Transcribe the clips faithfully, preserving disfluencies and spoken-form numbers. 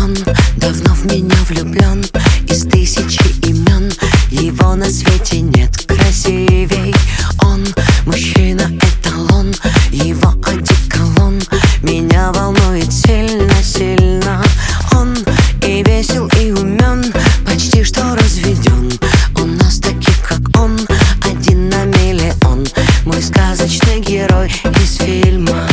Он давно в меня влюблен, из тысячи имен его на свете нет красивей. Он мужчина эталон, его одеколон меня волнует сильно-сильно. Он и весел, и умен, почти что разведен. У нас таких, как он, один на миллион. Мой сказочный герой из фильма.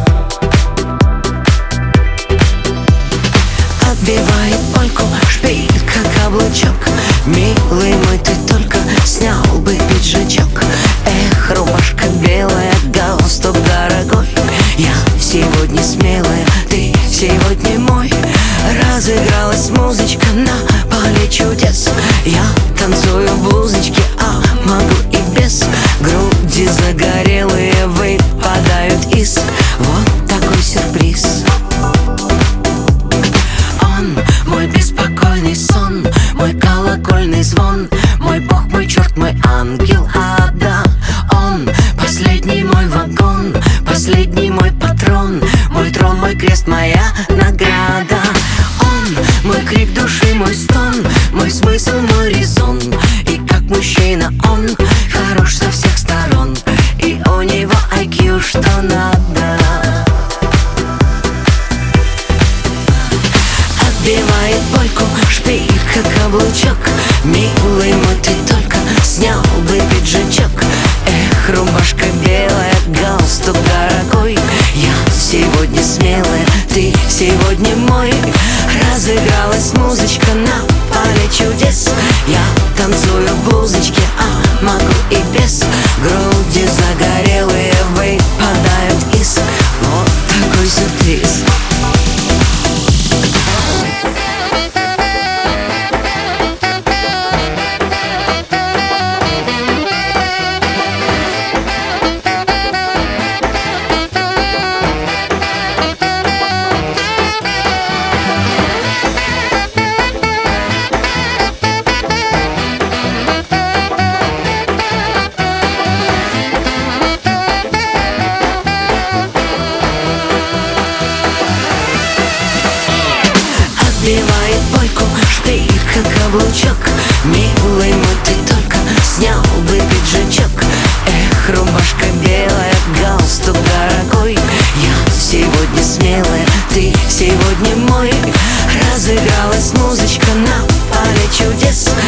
Отбивает польку, шпилька, каблучок. Милый мой, ты только снял бы пиджачок. Эх, рубашка белая, галстук дорогой. Я сегодня смелая, ты сегодня мой. Разыгралась музычка на поле чудес. Я танцую в блузочке, а могу и без. Груди загорелые выпадают из. Вот такой сюрприз. Он мой беспокойный сон, мой колокольный звон, мой бог, мой черт, мой ангел ада. Он последний мой вагон, последний мой патрон, мой трон, мой крест, моя награда. Он мой крик души, мой стон, мой смысл, мой резон. И как мужчина он хорош со всех сторон, и у него ай кью что надо. Отбивает польку, шпилька, каблучок. Милый мой, ты только снял бы пиджачок. Эх, рубашка белая, галстук дорогой. Я сегодня смелая, ты сегодня мой. Разыгралась музычка на поле чудес. Я танцую в блузочке, а могу и без. Груди загорелые выпадают из. Вот такой сюрприз. Отбивает польку, шпилька, каблучок. Милый мой, ты только снял бы пиджачок. Эх, рубашка белая, галстук дорогой. Я сегодня смелая, ты сегодня мой. Разыгралась музычка на поле чудес.